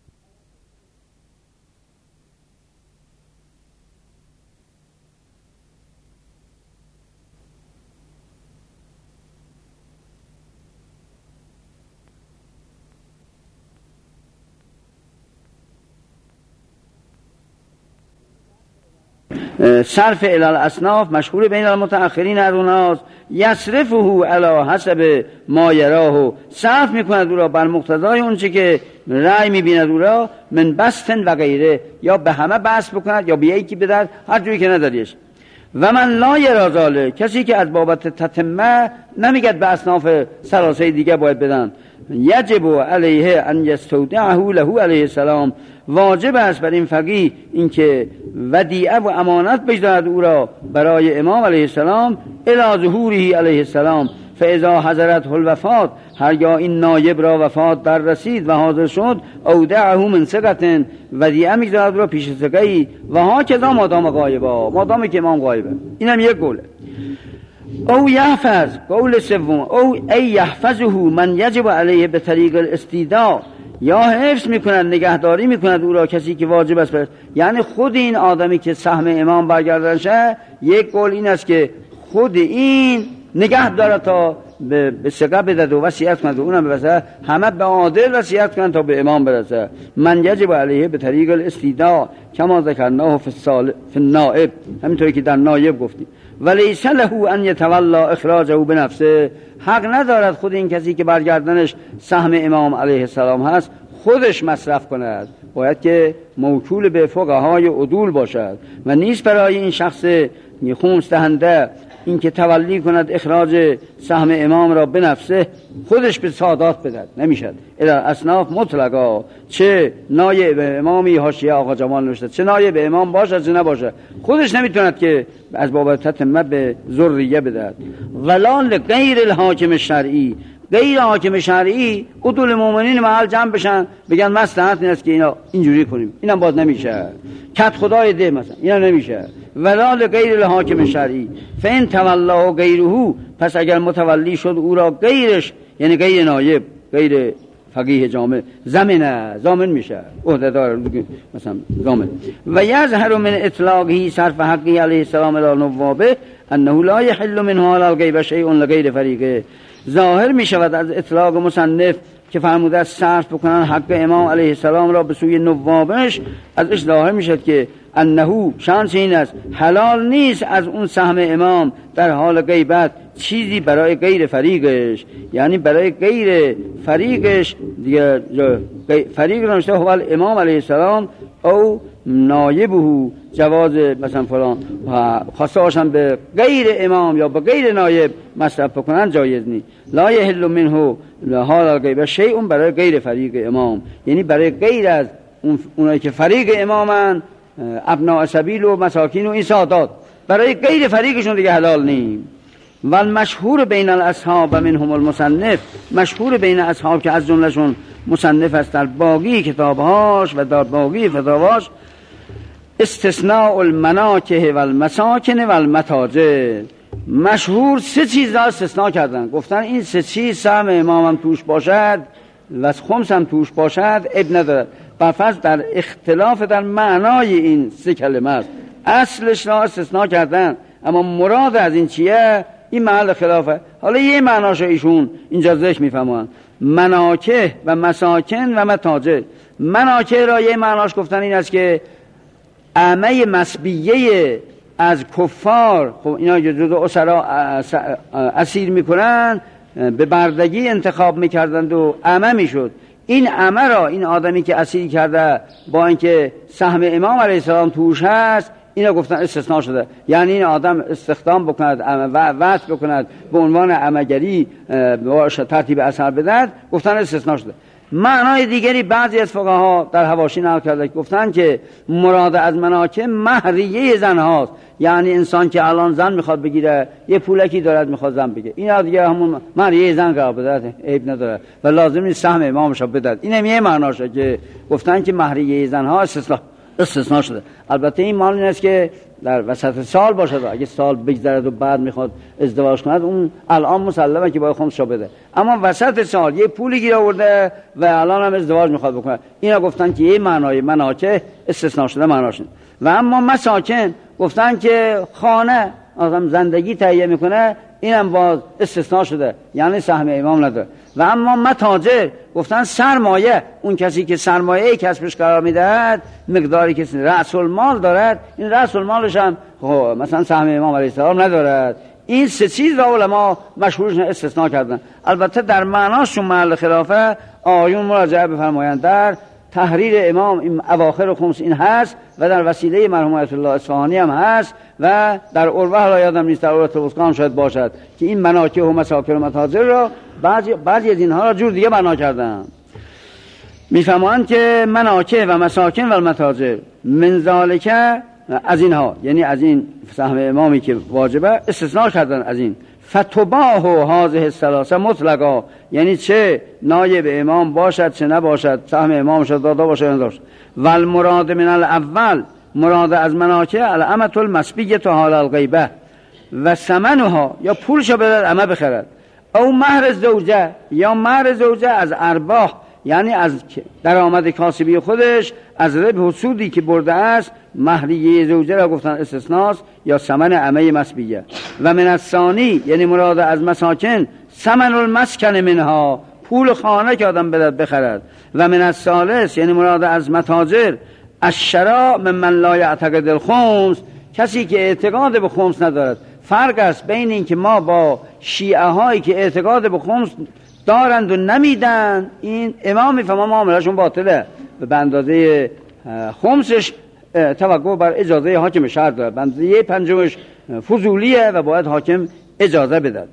صرف الی الاصناف مشهور بین المتأخرین از اوناست. یصرفه علی حسب ما یراه، صرف میکند او را بر مقتضای اون چه که رأی میبیند او را، من بستن و غیره، یا به همه بست بکند یا به یکی بدهد، هر جوری که نداریش. و من لا یرازاله، کسی که از بابت تتمه نمیگد به اصناف ثلاثه دیگه باید بدن. یجب علیه ان یستودعه له علیه السلام، واجب است بر این فقیه اینکه ودیعه و امانت بگذارد او را برای امام علیه السلام الی ظهوره علیه السلام، فاذا حضرت الوفات، هرگاه این نایب را وفات در رسید و حاضر شد، اودعه من ثقة، ودیعه میگذارد او را پیش ثقه‌ای، و ها کذا مادام غایبا، مادامی که امام غایبه. اینم یک قوله. او یحفظ، قول سوم، او ای یحفظه من یجب علیه به طریق الاستیداء، یا حفظ میکند نگهداری میکند او را کسی که واجب است برد. یعنی خود این آدمی که سهم امام برگردن شه، یک قول این است که خود این نگه داره تا به, به ثقه بدد و وصیت کند و اونم برسه، همه به عادل وصیت کنند تا به امام برسه. من یجب علیه به طریق الاستیداء کما ذکرناه فی الصالح فی النائب، همینطوری که در نایب گفتیم. ولیس له ان یتولی اخراجه بنفسه، حق ندارد خود این کسی که برگردنش سهم امام علیه السلام هست خودش مصرف کند، باید که موکول به فقهای عدول باشد و نیست برای این شخص خمس دهنده این که تولی کند اخراج سهم امام را به نفسه خودش به سادات بدهد، نمیشد. الی اصناف مطلقا، چه نایب امامی حاشیه آقا جمال نوشته، چه نایب امام باشد چه نباشد، خودش نمیتوند که از باب تتمه به ذریه بدهد. ولا لغیر الحاکم شرعی، غیر حاکم شرعی عدول مومنین محل جمع بشن بگن مصلحت این است که اینا اینجوری کنیم، اینم باز نمیشه. کت خدای ده مثلا اینا نمیشه. ولا لغیر الحاکم شرعی فین تولا غیره، پس اگر متولی شد او را غیرش، یعنی غیر نایب، غیر فقیه جامع، زمینه زامن میشه، عهدهدار مثلا زامن. و یظهر من اطلاقه صرف حقی علیه السلام الی نوابه انه لا یحل منها علی الغیب شیء لغیر فریقه، ظاهر می شود از اطلاق مصنف که فرموده است صرف بکنن حق امام علیه السلام را به سوی نوابش، ازش ظاهر می شود که انه شانس این است حلال نیست از اون سهم امام در حال غیبت چیزی برای غیر فریقش، یعنی برای غیر فریقش دیگه، فریق را نشته هو امام علیه السلام او نایبه، جواز مثلا فلان خاصه هم به غیر امام یا به غیر نایب مصرف بکنن جایز نیست. لا یحل منه حال الغیبه شیء، برای غیر فریق امام، یعنی برای غیر از اونایی که فریق امامن، ابناء سبیل و مساکین و این سادات، برای غیر فریقشون دیگه حلال نیم. و المشهور بین الاصحاب و منهم المصنف، مشهور بین اصحاب که از جملهشون مصنف است در باقی کتابهاش و در باقی فتاواش، استثناء المناکه و المساکن و المتاجر، مشهور سه چیز را استثناء کردن، گفتن این سه چیز سهم امام هم توش باشد و خمس هم توش باشد اب ندارد، برفرض در اختلاف در معنای این سه کلمه است، اصلش را استثناء کردن اما مراد از این چیه این محل خلافه. حالا یه معناشو ایشون اینجا ذکر میفهمن، مناکه و مساکن و متاجر. مناکه را یه معناش گفتن این است که اعمه مسبیه از کفار، خب اینا که جزو اسرا اسیر میکنن به بردگی انتخاب میکردند و اعمه میشد، این اعمه را این آدمی که اسیر کرده با اینکه سهم امام علیه السلام توش هست اینا گفتن استثناء شده، یعنی این آدم استخدام بکند و وقت بکند به عنوان عملگری ترتیب اثر بدهد، گفتن استثناء شده. معنای دیگری بعضی از فقها در حواشی نقل کرده گفتن که مراد از مناکه مهریه زن هاست، یعنی انسان که الان زن میخواد بگیره، یه پولکی دارد میخواد زن بگیره، این دیگه همون مهریه زن قرار بده، عیب نداره و لازم نیست سهم امامش بده. این هم یه معناشه که گفتن که مهریه زن ها استثناء استثناء شده. البته این معنی است که در وسط سال باشد، اگه سال بگذرد و بعد میخواد ازدواج کند، اون الان مسلمه که باید خمسش بده. اما وسط سال یه پولی گیر آورده و الان هم ازدواج میخواد بکنه، اینا گفتن که یه معنای مناکه استثناء شده معناشون. و اما مساکن گفتن که خانه آدم زندگی تهیه میکنه، اینم باز استثناء شده، یعنی سهم امام نداره. و اما متاجر گفتن سرمایه، اون کسی که سرمایه کسبش قرار میدهد، مقداری که رأس المال دارد، این رأس المالش هم مثلا سهم امام علیه السلام ندارد. این سه چیز را علما مشهورش استثناء کردن. البته در معناشون محل خلافه آیون مراجعه بفرمایند. در تحریر امام این اواخر خمس این هست و در وسیله مرحوم آیت الله اصفهانی هم هست و در عروه حالا یادم نیست، در عروه الوثقی هم شاید باشد که این مناکه و مساکن و متاجر را بعضی بعضی از اینها را جور دیگه بنا کردن. میفهمند که مناکه و مساکن و متاجر من ذالک، از اینها یعنی از این سهم امامی که واجبه استثناء کردن از این. فتباه هذه الثلاثه مطلقا، یعنی چه نایب امام باشد چه نباشد، سهم امام شد داده باشه نداشت. و المراد من الاول، مراد از مناکه الامه المسبیه حال الغیبه و ثمنها، یا پولشو بده امه بخرد، او مهر زوجه، یا مهر زوجه از ارباح، یعنی از درآمد کاسبی خودش، از ربح و سودی که برده است، مهریه زوجه را گفتن استثناء، یا ثمن عمه مسبیه. و من الثانی، یعنی مراد از مساکن ثمن المسکن منها، پول خانه که آدم بدد بخرد. و من الثالث، یعنی مراد از متاجر الشراء من من لا یعتقد الخمس، کسی که اعتقاد به خمس ندارد. فرق است بین این که ما با شیعه هایی که اعتقاد به خمس دارند و نمیدن، این امام میفهمه معاملهشون باطله، به اندازه خمسش توقع بر اجازه حاکم شهر داره، به اندازه پنجمش فضولیه و باید حاکم اجازه بدهد.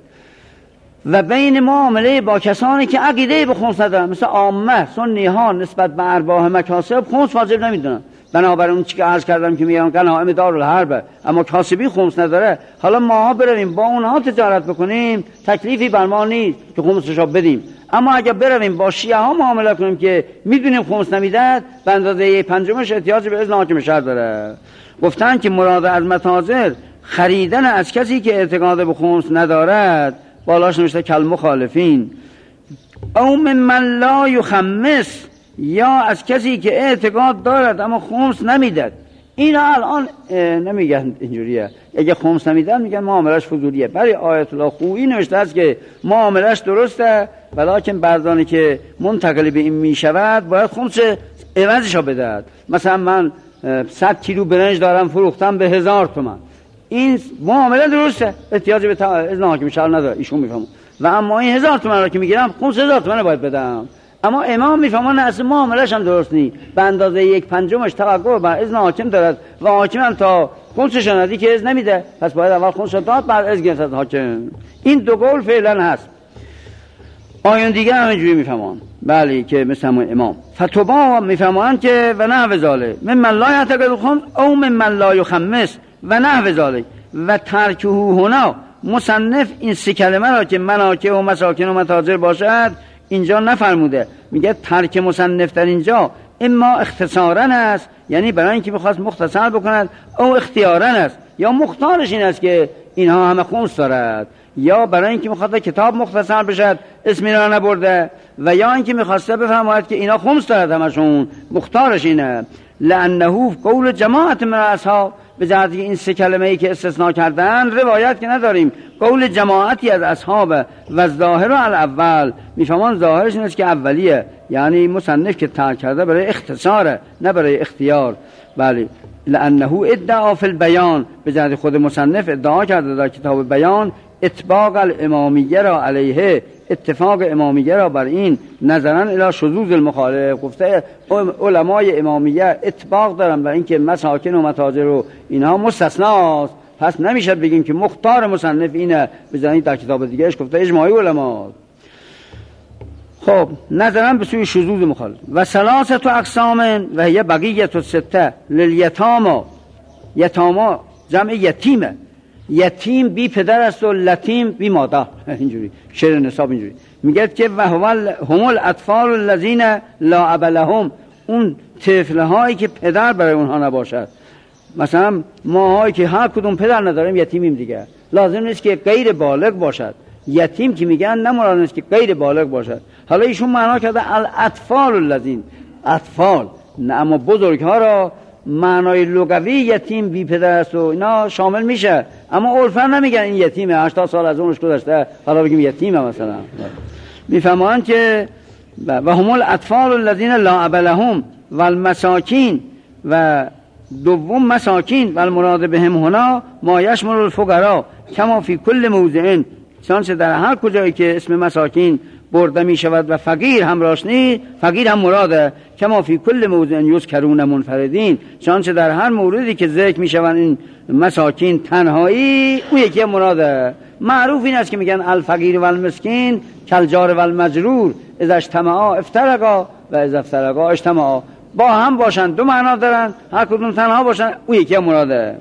و بین معامله با کسانی که عقیده به خمس ندارن، مثل عامه سنی ها نسبت به ارباح مکاسب خمس واجب نمیدونن، بنابراین اون چی که عرض کردم که میگن غنایم دارالحرب، اما کاسبی خمس نداره، حالا ما برویم با اونها تجارت بکنیم تکلیفی بر ما نیست که خمسش رو بدیم. اما اگه برویم با شیعه ها معامله کنیم که میدونیم خمس نمیداد، به اندازه پنجمش احتیاج به اذن حاکم شهر داره. گفتن که مراد از متاجر خریدن از کسی که اعتقاد به خمس ندارد، بالاش نوشته کل مخالفین، او من من لا یخمس، یا از کسی که اعتقاد دارد اما خمس نمیداد. اینا الان نمیگن اینجوریه، اگه خمس نمیدن میگن معاملش فضولیه. برای آیت الله خویی نوشته است که معاملش درسته، ولیکن بردانی که منتقل به این میشود باید خمس عوضش رو بدهد. مثلا من صد کیلو برنج دارم فروختم به هزار تومان، این معامله درسته، احتیاج به اذن حاکم شهر نداره، ایشون میفهمه. و اما این هزار تومان رو که میگیرم خمس هزار تومان باید بدم. اما امام میفهمه نه، اصلا معاملش هم درست نیست، به اندازه یک پنجمش توقع بر اذن حاکم دارد و حاکم هم تا خمسش ندی که اذن نمیده، پس باید اول خمسش داد بعد اذن گرفت حاکم. این دو قول فعلا هست. آیون دیگه هم اینجوری میفهمن، بله، که مثل همون امام فتوبا میفهمن که و نحو ذالک من من لا یعتقد الخمس او من من لا یخمس و نحو ذالک و ترکه هنا. مصنف این سه کلمه را که مناکه و مساکن و متاجر باشد اینجا نفرموده، میگه ترک مصنف در اینجا اما اختصارا است، یعنی برای اینکه میخواست مختصر بکند، او اختیارا است، یا مختارش این است که اینها همه خمس دارد، یا برای اینکه میخواد کتاب مختصر بشد اسمی را نبرده، و یا اینکه میخواسته بفرماید که اینا خمس دارد همشون، مختارش اینه. لانه قول جماعت من اصحاب، به جهت این سه کلمه ای که استثناء کردن روایت که نداریم، قول جماعتی از اصحاب و ظاهر الاول، میفهمان ظاهرش این است که اولیه، یعنی مصنف که ترک کرده برای اختصاره نه برای اختیار. بله، لانه ادعا فی البیان، به جهت خود مصنف ادعا کرده در کتاب بیان اتباق الامامیه را علیه، اتفاق امامیه را بر این، نظرن الی شذوذ المخالف. گفته علمای امامیه اتباق دارن بر این که مساکن و متاجر و اینها مستثناست، پس نمیشه بگیم که مختار مصنف اینه. بزنید در کتاب دیگهش گفته اجماعی علما. خب نظرن به سوی شذوذ مخالف. و ثلاثه اقسام و هي بقیه السته للیتاما، یتاما جمع یتیمه، یتیم بی پدر است و لتیم بی مادر. اینجوری شعر نصاب اینجوری میگه که و هم الاطفال الذين لا اب لهم، اون طفل هایی که پدر برای اونها نباشد. مثلا ما هایی که هر کدوم پدر نداریم یتیمیم دیگه. لازم نیست که غیر بالغ باشد. یتیم که میگن نه مراد نیست که غیر بالغ باشد. حالا ایشون معنا کرده الاطفال الذين، اطفال نه، اما بزرگ ها را معنای لغوی یتیم بی پدر است و اینا شامل میشه، اما عرفا نمیگن این یتیمه، هشتاد سال از اونش گذشته حالا بگیم یتیمه. مثلا میفهمن که و هم الاطفال الذين لا اب لهم والمساکین، و دوم مساکین و المراد بهم هنا ما یشمل الفقراء کما فی کل موضع، چنانچه در هر کجایی که اسم مساکین برده می شود و فقیر هم راش نیست، فقیر هم مراده. کما فی کل موضع یذکرون منفردین، چنانچه در هر موردی که ذکر می شوند این مساکین تنهایی، اون یکی مراده. معروف این است که میگن الفقیر و المسکین کالجار و المجرور اذا اجتمعا افترقا و اذا افترقا اجتمعا. با هم باشن دو معنا دارن، هر کدوم تنها باشن اون یکی مراده.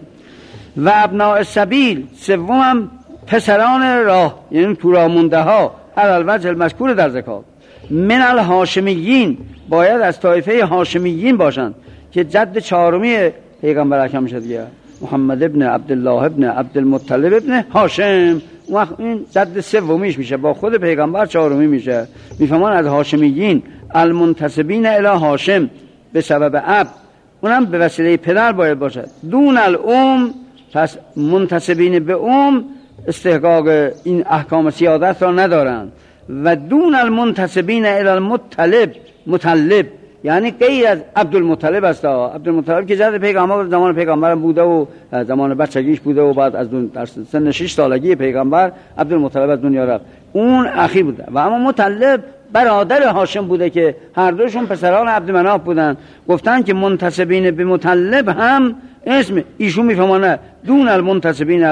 و ابناء السبیل سوم پسران راه، یعنی پورا مونده ها، علی الوجه المذکور در زکات. من الهاشمیین، باید از طایفه هاشمیین باشند که جد چهارمی پیغمبر اکرم شد دیگه، محمد ابن عبدالله ابن عبدالمطلب ابن هاشم. وقت این جد سومیش میشه، با خود پیغمبر چهارمی میشه. میفهمان از هاشمیین المنتسبین الی هاشم به سبب اب، اونم به وسیله پدر باید باشد. دون الام، پس منتسبین به ام استحقاق این احکام سیادت را ندارند. و دون المنتسبین الی المطلب، مطلب یعنی غیر از عبدالمطلب است. عبدالمطلب که جد پیغمبر زمان پیغمبر بوده و زمان بچگیش بوده و بعد از در سن شش سالگی پیغمبر عبدالمطلب از دنیا رفت، اون اخیر بوده. و اما مطلب برادر هاشم بوده که هر دوشون پسران عبدمناف بودن. گفتن که منتسبین به مطلب هم اسم ایشون میفهمانه دون المنتسبین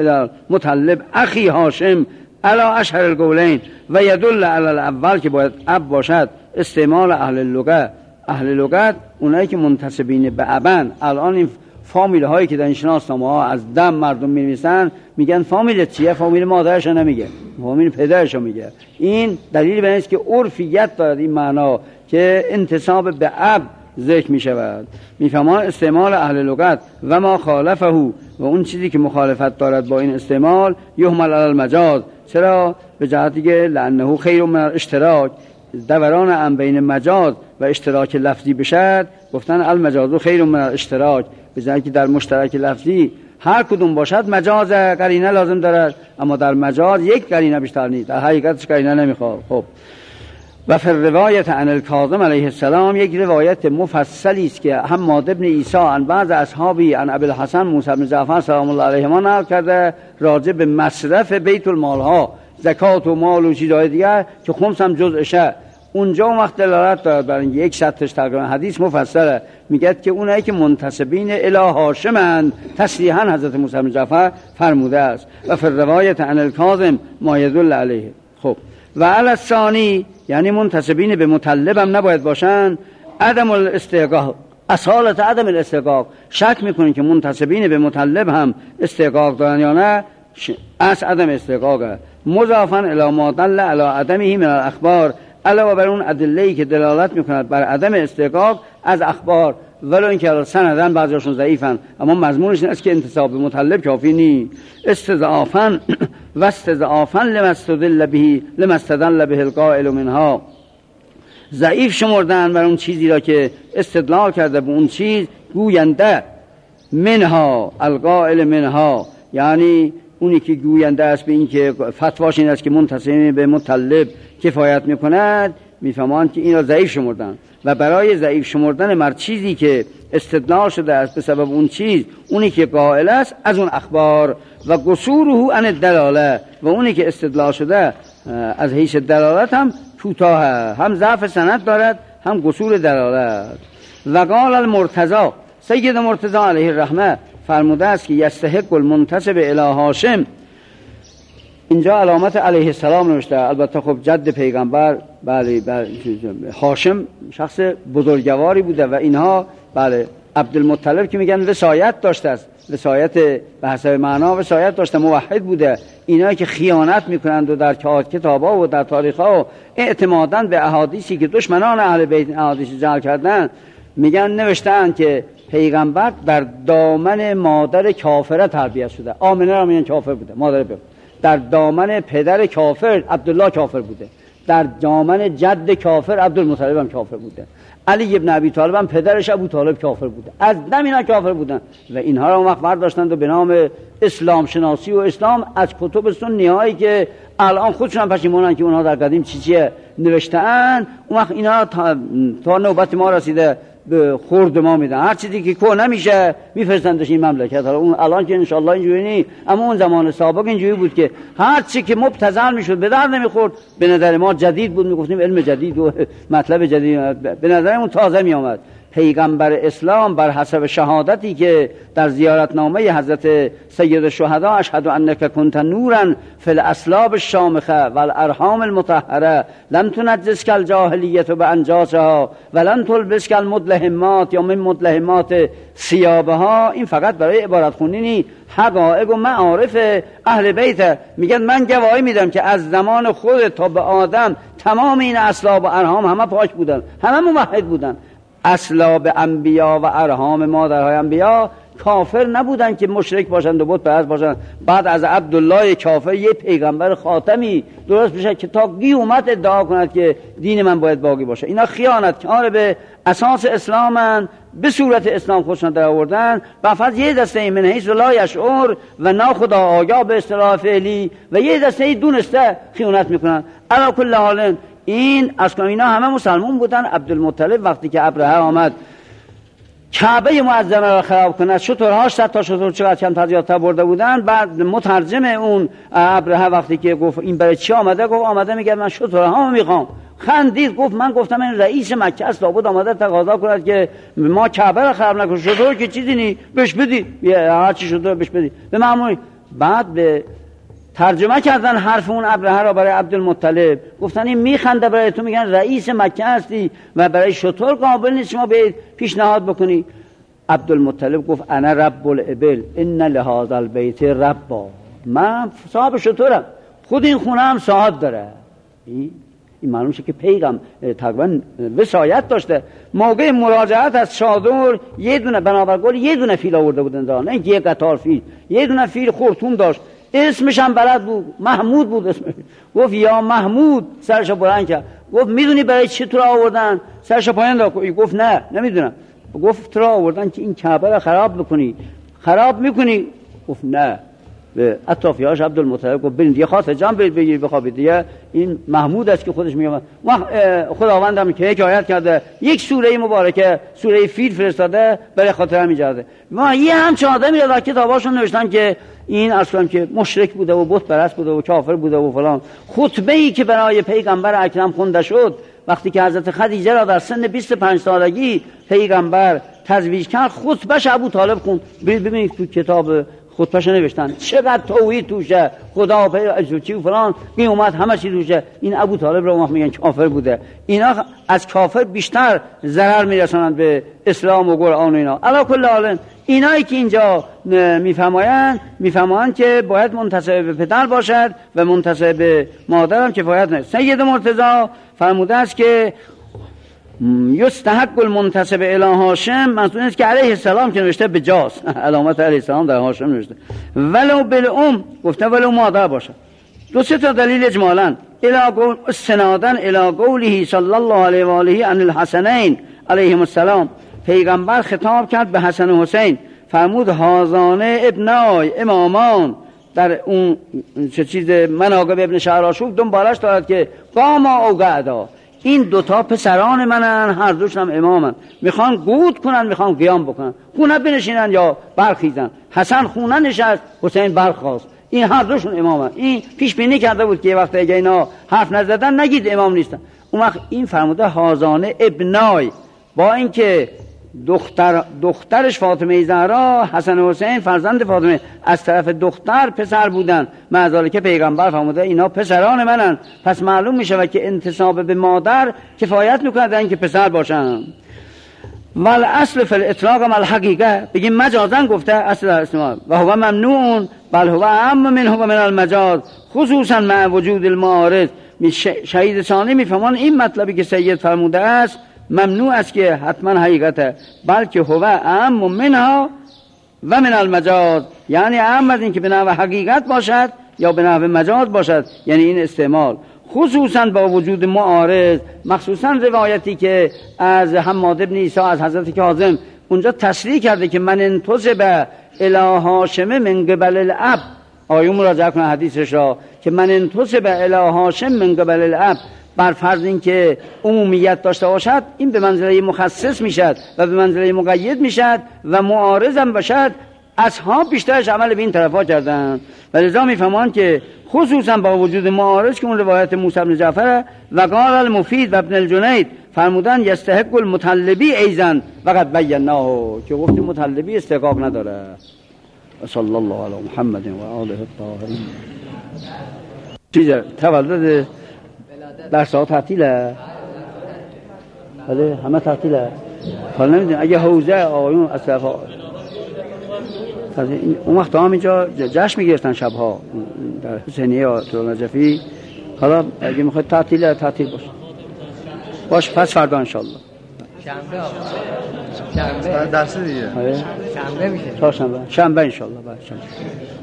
المطلب اخی هاشم علا اشهر القولین و یدل علی الاول که باید اب باشد. استعمال اهل لغت، اهل لغت اونایی که منتسبین به ابن. الان این فامیل هایی که در این شناسنامه ها از دم مردم می‌نویسن میگن فامیل چیه؟ فامیل مادرش نمیگه، فامیل پدرش میگه. این دلیل بر این است که عرفیت دارد این معنا که انتساب به اب ذکر می شود. میفهمان استعمال اهل لغت و ما خالفه، و اون چیزی که مخالفت دارد با این استعمال یحمل علی المجاز. چرا؟ به جهتی که لانه خیر من الاشتراک، دوران ام بین مجاز و اشتراک لفظی بشد. گفتن المجاز خیر من الاشتراک، به جهتی که در مشترک لفظی هر کدوم باشد مجاز قرینه لازم دارد، اما در مجاز یک قرینه بیشتر نیست، در حقیقتش قرینه نمیخواد. خب و فی روایت عن الکاظم علیه السلام، یک روایت مفصلی است که حماد ابن عیسی عن بعض اصحابی عن ابی الحسن موسی بن جعفر سلام الله علیهما نقل کرده راجع به مصرف بیت المال ها، زکات و مال و چیزهای دیگر که خمس هم جزءشه. اونجا وقت دلالت دارد برای یک شرطش تقریبا حدیث مفصله، میگه که اونایی که منتسبین الی هاشمند تصریحا حضرت موسی بن جعفر فرموده است. و فی روایت عن الکاظم ما یدل علیه. خب و علی الثانی، یعنی منتسبین به مطلب هم نباید باشن. عدم الاستحقاق، اصالت عدم الاستحقاق، شک میکنین که منتسبین به مطلب هم استحقاق دارن یا نه، از عدم استحقاقه. مضافا الی ما دل علی عدمه من الاخبار، علاوه بر اون ادله‌ای که دلالت میکند بر عدم استحقاق از اخبار، ولو اینکه سندن بعضیشون ضعیفن، اما مضمونش این است که انتساب به مطلب کافی نیست. استضعافا و استضعافا لمستدل به لمستدل به القائل منها، ضعیف شمردن بر اون چیزی را که استدلال کرده به اون چیز گوینده. منها القائل منها، یعنی اونی که گوینده است به این که فتواش این است که منتسب به مطلب کفایت میکند، میفهمند که این را ضعیف شمردن. و برای ضعیف شمردن مر چیزی که استدلال شده است به سبب اون چیز، اونی که قائل است از اون اخبار، و قصوره عن الدلاله، و اونی که استدلال شده از حیث دلالت هم کوتاه، هم ضعف سند دارد هم قصور دلالت. و قال المرتضی، سید مرتضی علیه الرحمه فرموده است که یستحق المنتسب الی هاشم، اینجا علامت علیه السلام نوشته، البته خب جد پیغمبر بله بله هاشم شخص بزرگواری بوده و اینها بله عبدالمطلب که میگن وصایت داشته است، وصایت به حسب معنا وصایت داشته، موحد بوده. اینایی که خیانت میکنند و در کتابا و در تاریخا اعتماداً به احادیثی که دشمنان اهل بیت احادیث جعل کردن، میگن نوشتن که پیغمبر در دامن مادر کافره تربیت شده. آمنه را میگن کافر بوده، مادر پیغمبر. در دامن پدر کافر عبدالله کافر بوده، در دامن جد کافر عبدالمطلب هم کافر بوده، علی ابن ابی طالب هم پدرش ابو طالب کافر بوده. از دم اینا کافر بودن و اینها را اون وقت برداشتند و به نام اسلام شناسی و اسلام از کتب سنی هایی که الان خودشون هم پشیمونن که اونها در قدیم چی چیه نوشته‌اند، اون وقت اینا تا, تا نوبت ما رسیده به خورد ما میدن. هر چیزی که کو نمیشه میفرستندش این مملکت. حالا اون الان که انشالله اینجوری نیست، اما اون زمان سابق اینجوری بود که هر چی که مبتذل میشد به درد نمیخورد، به نظر ما جدید بود، میگفتیم علم جدید و مطلب جدید، به نظرمون تازه میآمد. پیغمبر اسلام بر حسب شهادتی که در زیارتنامه حضرت سید الشهدا اشهد انک کنت نورا فی الاصلاب الشامخه والارحام المطهره لم تنجسک الجاهلیت بانجاسها ولن تلبسک المدلهمات یا من مدلهمات ثیابها، این فقط برای عبارت خوندنی حقایق و معارف اهل بیت. میگن من گواهی میدم که از زمان خود تا به آدم تمام این اصلاب و ارحام همه پاک بودن، همه موحد بودن. اصلاب انبیا و ارحام مادرهای انبیا کافر نبودن که مشرک باشند و بت پرست باشند. بعد از عبدالله کافر یه پیغمبر خاتمی درست بشه که تا قیامت ادعا کند که دین من باید باقی باشه. اینا خیانتکار به اساس اسلامن، به صورت اسلام خودشون در آوردن و فقط یه دسته من حیث لا یشعر و ناخدا آگاه به اصطلاح فعلی و یه دسته دونسته خیانت میکنن. علی کل حال این اصلا اینا همه مسلمان بودن. عبدالمطلب وقتی که ابرهه آمد کعبه معظمه را خراب کنه، شترهاش صد تا شتر چقدر کم تزیادتر برده بودن. بعد مترجم اون ابرهه وقتی که گفت این برای چی آمده، گفت آمده میگه من شترها میخوام. خندید گفت من گفتم این رئیس مکه است، لابد آمده تقاضا کند که ما کعبه را خراب نکنیم، شتر که چیزی نی بهش بدی، هر چی شتر بهش بدی به معمولی. بعد به ترجمه کردن حرف اون ابرهه را برای عبدالمطلب، گفتن این میخنده برای تو، میگن رئیس مکه هستی و برای شتر قابل نیست شما به پیشنهاد بکنی. عبدالمطلب گفت انا رب الابل ان لهذا البیت ربا، من صاحب شترم، خود این خونه هم صاحب داره. این معلوم شد که پیغام تقریبا وصایت داشته. موقع مراجعت از شادور یه دونه بنابر قول یه دونه فیل آورده بودن، نه یه قطار فیل، یه دونه فیل خرطوم داشت، اسمش هم بلد بود، محمود بود اسمش. گفت یا محمود، سرش بلند کرد، گفت میدونی برای چی تو را آوردن؟ سرش پایین داد. گفت نه نمیدونم. گفت تو را آوردن که این کعبه را خراب بکنی، خراب میکنی؟ گفت نه. به اطرافیاش عبدالمطلب گفت برید یه خاص جام برید بگیرید بخوابید دیگه، این محمود است که خودش میگه. خداوند هم که حکایت کرده یک سوره مبارکه سوره فیل فرستاده برای خاطر همین جهاده. ما یه همچین آدمی را در کتاباشون نوشتن که این اصلا که مشرک بوده و بت پرست بوده و کافر بوده و فلان. خطبه ای که برای پیغمبر اکرم خونده شد وقتی که حضرت خدیجه را در سن بیست و پنج سالگی پیغمبر تزویج کرد، خطبهش ابو طالب خوند. ببینید تو کتاب خطبهش نوشتن چقدر توحید توشه، خدا پیغمبر و فلان قیامت همه چی توشه. این ابو طالب را ما میگن کافر بوده. اینا از کافر بیشتر ضرر میرسونند به اسلام و قرآن و اینا. علی کل حال اینایی که اینجا میفرمایند میفرمایند که باید منتسب به پدر باشد و منتسب به مادر هم کفایت نه. سید مرتضی فرموده است که یستحق المنتسب الی هاشم، منظور است که علیه السلام که نوشته به جاست، علامت علیه السلام در هاشم نوشته، ولو بالام گفته ولو مادر باشد. دو سه تا دلیل اجمالاً الی قول سنادن الی قوله صلی الله علیه و آله عن الحسنین علیهم السلام. پیغمبر خطاب کرد به حسن و حسین، فرمود هازانه ابنای امامان. در اون چه چیز مناقب ابن شهرآشوب دنبالش دارد که قاما او قعدا، این دوتا پسران منن، هر دوشون هم امامن، میخوان قود کنن، میخوان قیام بکنن، خونه بنشینن یا برخیزن. حسن خونه نشست، حسین برخاست، این هر دوشون امامن. این پیش بینی کرده بود که یه وقت اگه اینا حرف نزدن نگید امام نیستن. اون وقت این فرموده هازانه ابنای، با اینکه دختر دخترش فاطمه زهرا، حسن و حسین فرزند فاطمه از طرف دختر پسر بودن، معذاله که پیغمبر فرموده اینا پسران منن، پس معلوم میشه و که انتساب به مادر کفایت میکنه اینکه پسر باشن. ول اصل فی الاطلاق مال حقیقه، بگیم مجازن گفته اصل استعمال و هو ممنوع بل هو اعم منه و من المجاز خصوصا مع وجود المعارض. شهید ثانی میفهمان این مطلبی که سید فرموده است ممنوع است که حتما حقیقته، بلکه هو اعم منها و من المجاز، یعنی اعم از این که به نحو حقیقت باشد یا به نحو مجاز باشد، یعنی این استعمال خصوصا با وجود معارض. مخصوصا روایتی که از حماد بن عیسی از حضرت کاظم اونجا تصریح کرده که من انتصب الی هاشم من قبل الاب، آیه مراجعه کنه حدیثش را که من انتصب الی هاشم من قبل الاب، بر فرض این که عمومیت داشته باشد این به منزله مخصص میشد و به منزله مقید میشد و معارض هم باشد. اصحاب بیشترش عمل به این طرفا کردن و لذا میفهمان که خصوصا با وجود معارض که اون روایت موسی بن جعفر و قال المفید و ابن الجنید فرمودن یستحق المطلبی ایزن وقد بیناه، که گفت مطلبی استحقاق نداره. صلی الله علی محمد و آله الطاهرین. چیزه تولد درس ها تعطیله، بله همه تعطیله. حالا نمیدونم اگه حوزه آقایون از طرف اون وقت هم اینجا جشن میگرفتن شبها در حسینیه یا طول نجفی. حالا اگه میخواید تعطیله تعطیل باشه باش، پس فردا انشالله شنبه آقا شنبه درس دیگه شنبه میشه تا شنبه شنبه انشالله بعد شنبه